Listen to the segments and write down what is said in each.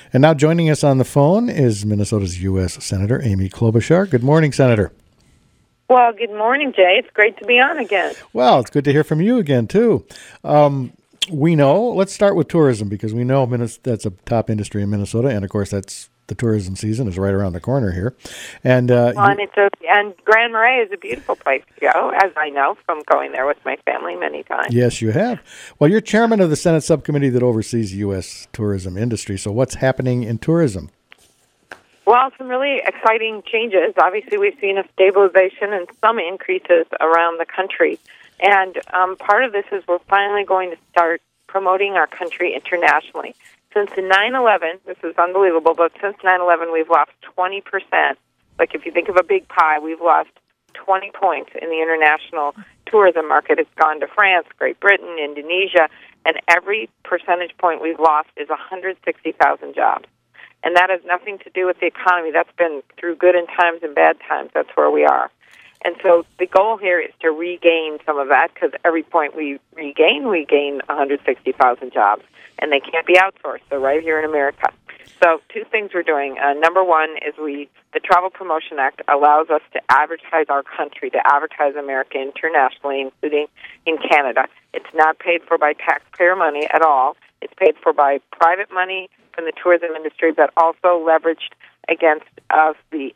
And now joining us on the phone is Minnesota's U.S. Senator Amy Klobuchar. Good morning, Senator. Well, good morning, Jay. It's great to be on again. Well, it's good to hear from you again, too. We know, let's start with tourism, because we know that's a top industry in Minnesota, and of course that's the tourism season is right around the corner here. And and Grand Marais is a beautiful place to go, as I know from going there with my family many times. Yes, you have. Well, you're chairman of the Senate subcommittee that oversees U.S. tourism industry, so what's happening in tourism? Well, some really exciting changes. Obviously, we've seen a stabilization and some increases around the country. And part of this is we're finally going to start promoting our country internationally. Since 9/11, this is unbelievable, but since 9/11, we've lost 20%. Like if you think of a big pie, we've lost 20 points in the international tourism market. It's gone to France, Great Britain, Indonesia, and every percentage point we've lost is 160,000 jobs. And that has nothing to do with the economy. That's been through good times and bad times. That's where we are. And so the goal here is to regain some of that, because every point we gain 160,000 jobs, and they can't be outsourced. They're right here in America. So two things we're doing. Number one is the Travel Promotion Act allows us to advertise our country, to advertise America internationally, including in Canada. It's not paid for by taxpayer money at all. It's paid for by private money from the tourism industry, but also leveraged against a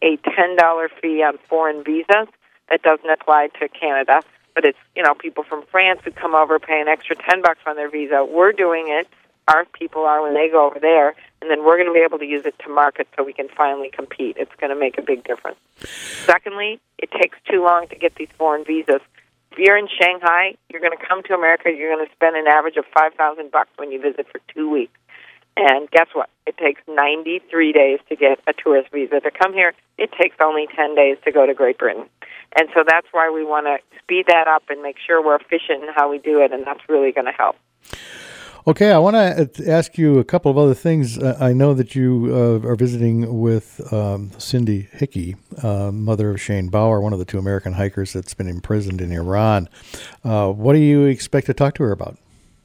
$10 fee on foreign visas. That doesn't apply to Canada, but it's, people from France who come over pay an extra $10 on their visa. We're doing it. Our people are when they go over there, and then we're going to be able to use it to market so we can finally compete. It's going to make a big difference. Secondly, it takes too long to get these foreign visas. If you're in Shanghai, you're going to come to America, you're going to spend an average of $5,000 when you visit for 2 weeks. And guess what? It takes 93 days to get a tourist visa to come here. It takes only 10 days to go to Great Britain. And so that's why we want to speed that up and make sure we're efficient in how we do it, and that's really going to help. Okay, I want to ask you a couple of other things. I know that you are visiting with Cindy Hickey, mother of Shane Bauer, one of the two American hikers that's been imprisoned in Iran. What do you expect to talk to her about?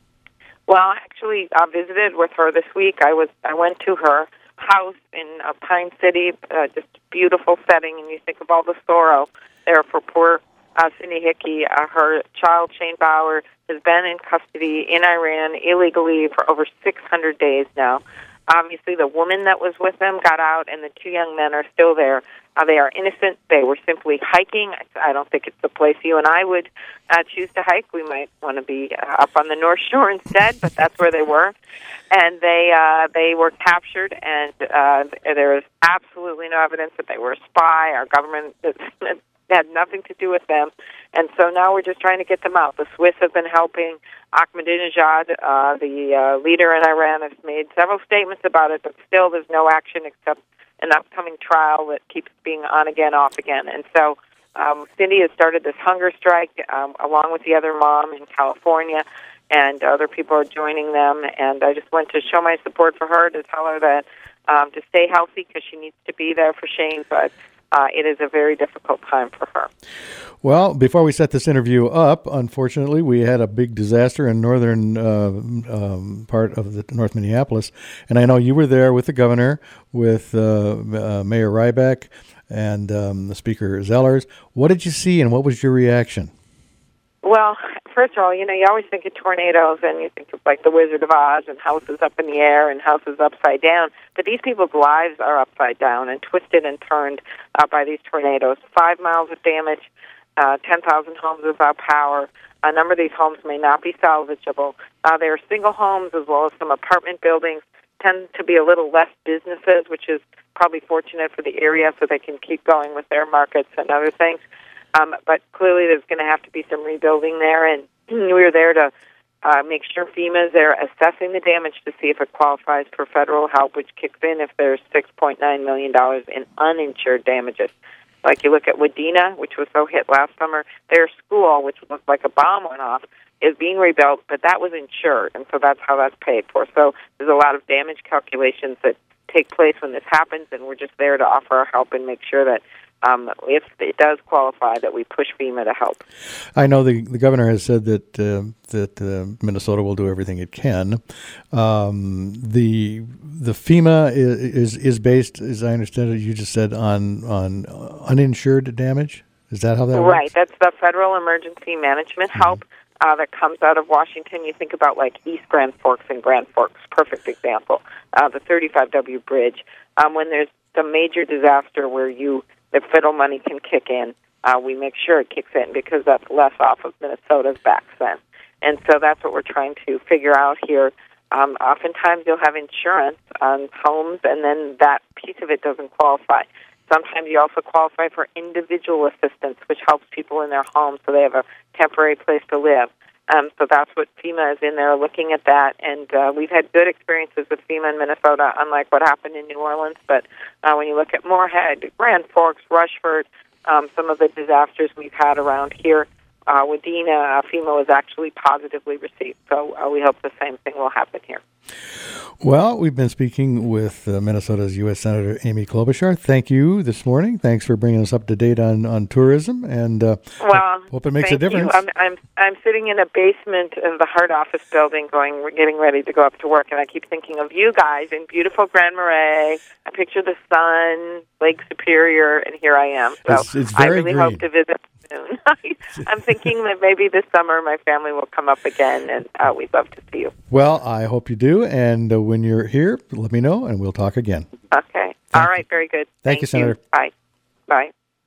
Well, actually, I visited with her this week. I went to her house in Pine City, just a beautiful setting, and you think of all the sorrow there for poor Cindy Hickey. Her child, Shane Bauer, has been in custody in Iran illegally for over 600 days now. Obviously, the woman that was with them got out, and the two young men are still there. They are innocent. They were simply hiking. I don't think it's the place you and I would choose to hike. We might want to be up on the North Shore instead, but that's where they were. And they were captured, and there is absolutely no evidence that they were a spy. Our government had nothing to do with them. And so now we're just trying to get them out. The Swiss have been helping. Ahmadinejad, the leader in Iran, has made several statements about it, but still there's no action except an upcoming trial that keeps being on again, off again. And so Cindy has started this hunger strike along with the other mom in California, and other people are joining them. And I just want to show my support for her, to tell her that to stay healthy, because she needs to be there for Shane, but it is a very difficult time for her. Well, before we set this interview up, unfortunately, we had a big disaster in northern part of the North Minneapolis, and I know you were there with the governor, with Mayor Ryback, and the Speaker Zellers. What did you see, and what was your reaction? Well, first of all, you always think of tornadoes, and you think of like the Wizard of Oz and houses up in the air and houses upside down. But these people's lives are upside down and twisted and turned by these tornadoes. 5 miles of damage, 10,000 homes without power. A number of these homes may not be salvageable. There are single homes as well as some apartment buildings. Tend to be a little less businesses, which is probably fortunate for the area, so they can keep going with their markets and other things. But clearly there's going to have to be some rebuilding there, and we were there to make sure FEMA is there assessing the damage to see if it qualifies for federal help, which kicks in if there's $6.9 million in uninsured damages. Like you look at Wadena, which was so hit last summer, their school, which looked like a bomb went off, is being rebuilt, but that was insured, and so that's how that's paid for. So there's a lot of damage calculations that take place when this happens, and we're just there to offer our help and make sure that if it does qualify, that we push FEMA to help. I know the governor has said that Minnesota will do everything it can. The FEMA is based, as I understand it, you just said, on uninsured damage. Is that how that works? Right. That's the Federal Emergency Management Help that comes out of Washington. You think about like East Grand Forks and Grand Forks, perfect example. The 35W bridge. When there's the major disaster where the federal money can kick in, we make sure it kicks in because that's less off of Minnesota's backs then. And so that's what we're trying to figure out here. Oftentimes you'll have insurance on homes, and then that piece of it doesn't qualify. Sometimes you also qualify for individual assistance, which helps people in their homes so they have a temporary place to live. So that's what FEMA is in there looking at that. And we've had good experiences with FEMA in Minnesota, unlike what happened in New Orleans. But when you look at Moorhead, Grand Forks, Rushford, some of the disasters we've had around here, Wadena, FEMA was actually positively received. So we hope the same thing will happen here. Well, we've been speaking with Minnesota's U.S. Senator Amy Klobuchar. Thank you this morning. Thanks for bringing us up to date on tourism, and hope it makes a difference. I'm sitting in a basement of the Hart Office building, getting ready to go up to work, and I keep thinking of you guys in beautiful Grand Marais. I picture the sun, Lake Superior, and here I am. So it's very I really green. hope to visit soon. I'm thinking that maybe this summer my family will come up again, and we'd love to see you. Well, I hope you do, and when you're here, let me know, and we'll talk again. Okay. All right. Very good. Thank you, Senator. Bye. Bye.